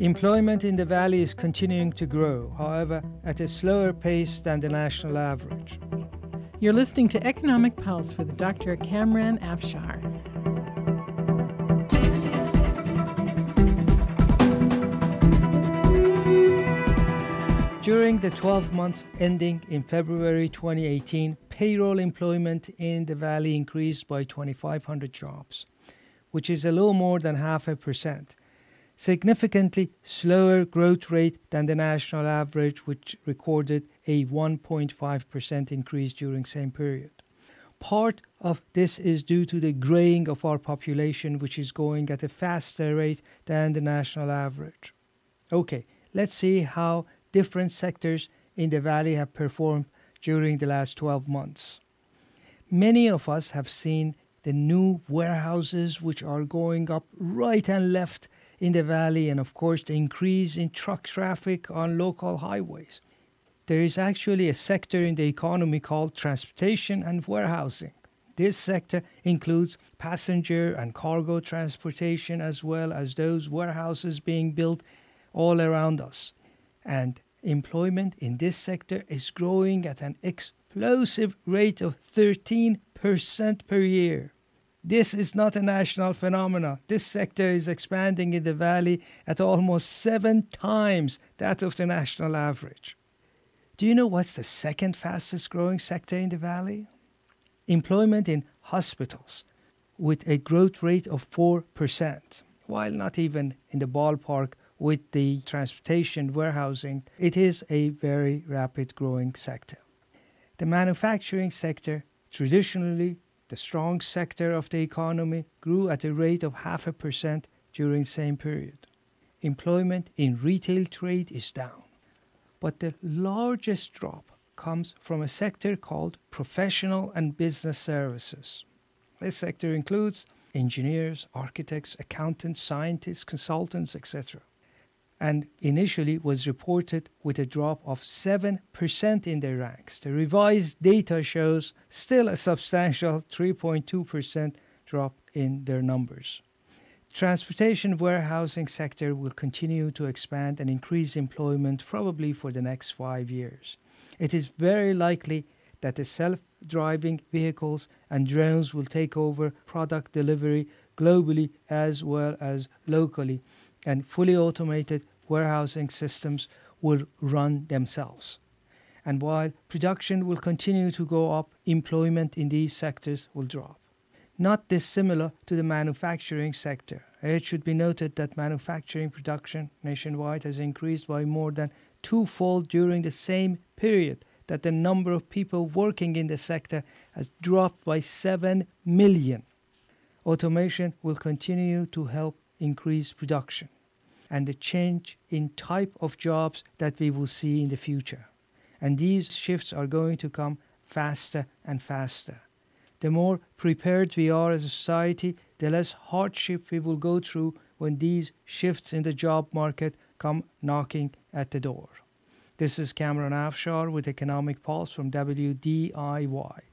Employment in the Valley is continuing to grow, however, at a slower pace than the national average. You're listening to Economic Pulse with Dr. Kamran Afshar. During the 12 months ending in February 2018, payroll employment in the Valley increased by 2,500 jobs, which is a little more than 0.5%. Significantly slower growth rate than the national average, which recorded a 1.5% increase during same period. Part of this is due to the graying of our population, which is going at a faster rate than the national average. Okay, let's see how different sectors in the Valley have performed during the last 12 months. Many of us have seen the new warehouses which are going up right and left in the Valley, and of course the increase in truck traffic on local highways. There is actually a sector in the economy called transportation and warehousing. This sector includes passenger and cargo transportation as well as those warehouses being built all around us. And employment in this sector is growing at an explosive rate of 13% per year. This is not a national phenomenon. This sector is expanding in the Valley at almost 7 times that of the national average. Do you know what's the second fastest growing sector in the Valley? Employment in hospitals, with a growth rate of 4%. While not even in the ballpark with the transportation warehousing, it is a very rapid growing sector. The manufacturing sector, traditionally the strong sector of the economy, grew at a rate of 0.5% during the same period. Employment in retail trade is down. But the largest drop comes from a sector called professional and business services. This sector includes engineers, architects, accountants, scientists, consultants, etc. And initially was reported with a drop of 7% in their ranks. The revised data shows still a substantial 3.2% drop in their numbers. Transportation warehousing sector will continue to expand and increase employment probably for the next 5 years. It is very likely that the self-driving vehicles and drones will take over product delivery globally as well as locally, and fully automated warehousing systems will run themselves. And while production will continue to go up, employment in these sectors will drop. Not dissimilar to the manufacturing sector. It should be noted that manufacturing production nationwide has increased by more than twofold during the same period, that the number of people working in the sector has dropped by 7 million. Automation will continue to help increase production and the change in type of jobs that we will see in the future. And these shifts are going to come faster and faster. The more prepared we are as a society, the less hardship we will go through when these shifts in the job market come knocking at the door. This is Kamran Afshar with Economic Pulse from WDIY.